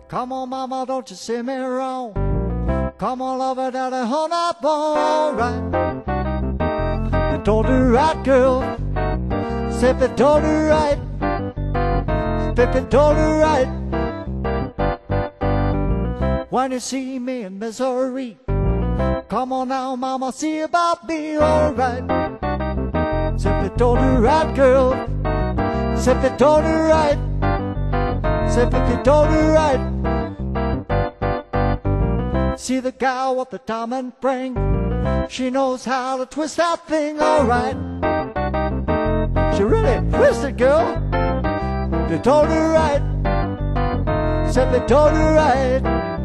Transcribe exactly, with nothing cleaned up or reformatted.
Come on, mama, don't you see me wrong. Come on, lover, daddy, hold up, alright. You told the right girl, said they told her right, Pippin told her right. When you see me in misery, come on now, mama, see about me, alright. Said they told the right girl, said they told her right, said they told her right. See the gal with the diamond ring, she knows how to twist that thing, alright. She really twisted, girl. They told her right, said they told her right.